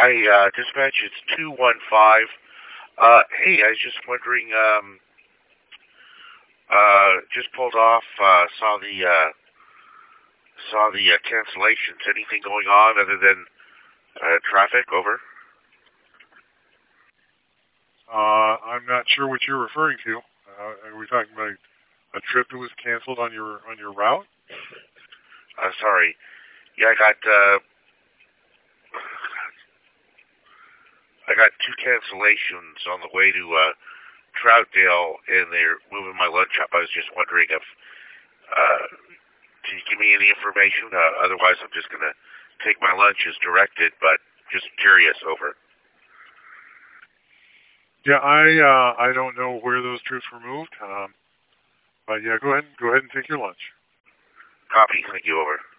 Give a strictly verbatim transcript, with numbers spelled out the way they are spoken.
Hi, uh, dispatch, it's two one five. Uh, hey, I was just wondering, um, uh, just pulled off, uh, saw the, uh, saw the, uh, cancellations. Anything going on other than, uh, traffic? Over? Uh, I'm not sure what you're referring to. Uh, are we talking about a trip that was canceled on your on your route? Uh, sorry. Yeah, I got, uh, I got two cancellations on the way to, uh, Troutdale, and they're moving my lunch up. I was just wondering if, uh, can you give me any information? Uh, otherwise, I'm just gonna take my lunch as directed, but just curious. Over. Yeah, I uh, I don't know where those trips were moved. Um, but yeah, go ahead go ahead and take your lunch. Copy. Thank you. Over.